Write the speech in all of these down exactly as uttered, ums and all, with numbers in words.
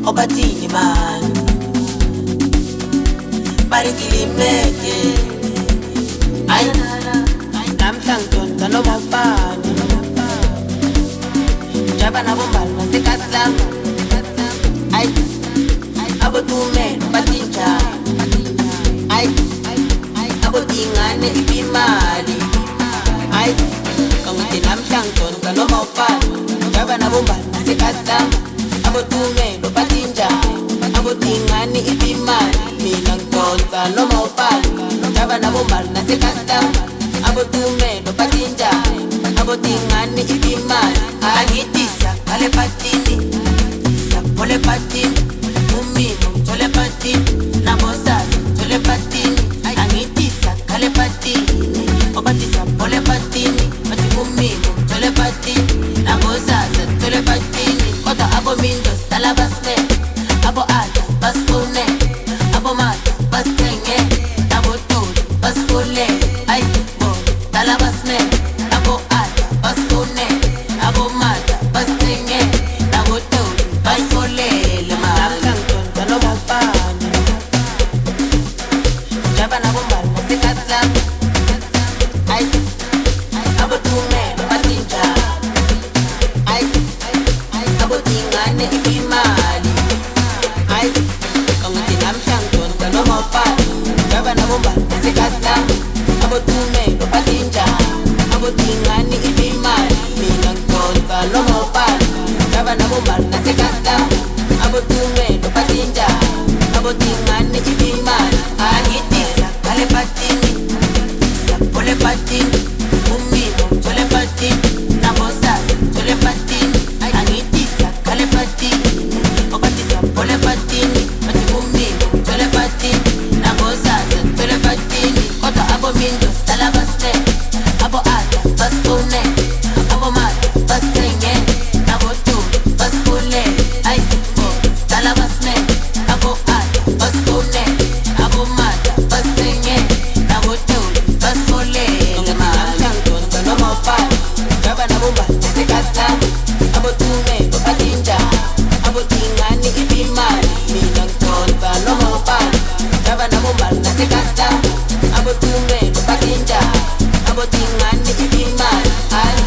obathini man barikilimeke ay namhlangidonsa noma ubani jaba nabombali basekasilamu ay abotumelo bathinjani ay abodingane ibimali ay kangithi namhlangidonsa noma ubani jaba nabombali basekasilamu abotumelo bathinjani abodingane ibimali mina ngidonsa noma ubani jaba nabombali nasekasilamu abotumelo bathinjani abodingane ibimali angithi siyakhale patini siyaphole patini umino ngithole patini nabosasa ngithole patini angithi siyakhale patini obathi siyaphole patini bathi umino ngithole patini nabosasa ngithole patini kodwa abomindo sihlala basimele abo ada basifune abo mata basithenge abotuli basifule ayi bona sihlala basimele abo ada basifune abo mata basithenge nabotuli basifulele namhlangidonsa noma ubani jaba nabombali basekasilamu ayi abotumelo bathinjani ayi abodingane ibimali ayi kangithi namhlangidonsa noma ubani jaba nabombali basekasilamu abotumelo bathinjani abodingane ibimali mina ngidonsa noma ubani jaba nabombali basekasilamu abotumelo bathinjani abodingane ibimali angithi siyakhale patini siyaphole patini umino ngithole patini nabosasa ngithole patini angithi siyakhale patini obathi siyaphole patini bathi umino ngithole patini nabosasa ngithole patini kodwa abomindo sihlala basimele abo ada basifune abo mata basithenge nabotuli basifule ayi bona sihlala basimele abo ada basifune abo mata basithenge nabotuli basifulele namhlangidonsa noma ubani jaba nabombali basekasilamu abotumelo bathinjani abodingane ibimali mina ngidonsa noma ubani jaba nabombali basekasilamu abotumelo bathinjani abodingane ibimali ayi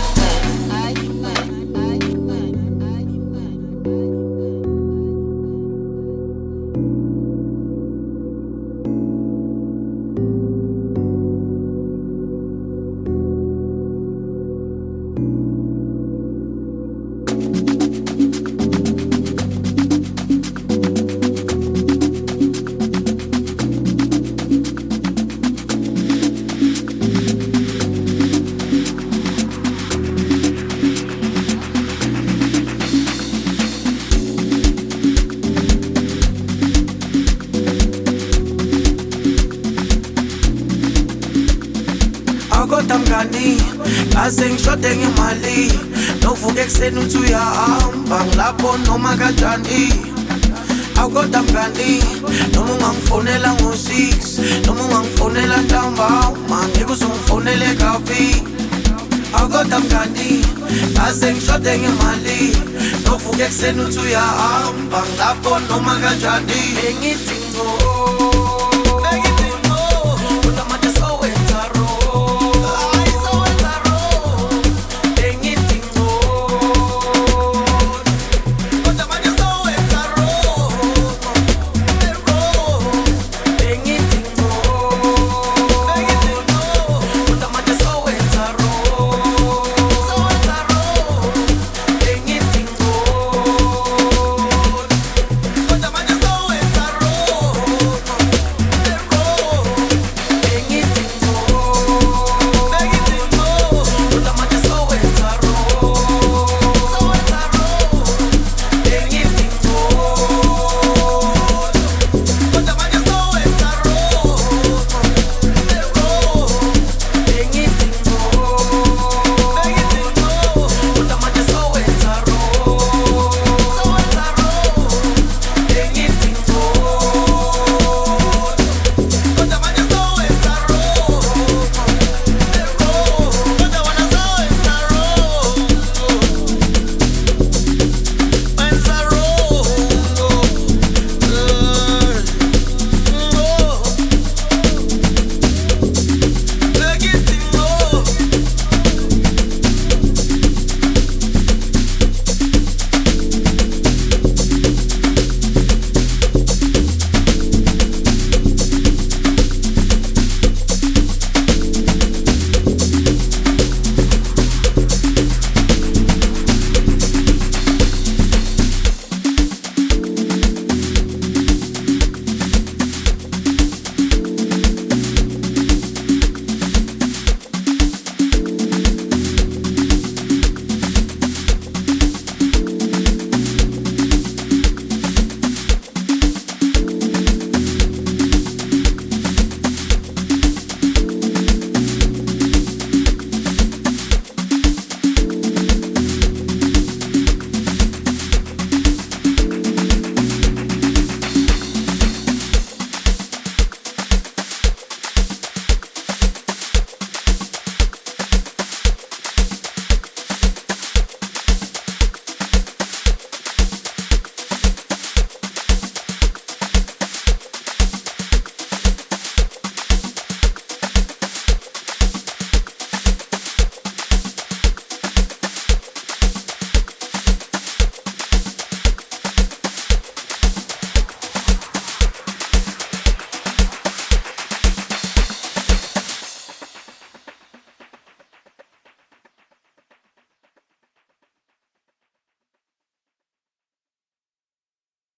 kodwa mngani ase ngishode ngemali novuka ekuseni uthi uyahamba ngilapho noma kanjani akodwa mngani noma ungangifonela ngo-six noma ungangifonela ntambama ngeke uzungifonele kabi akodwa mngani ase ngishode ngemali novuka ekuseni uthi uyahamba ngilapho noma kanjani engithi ngo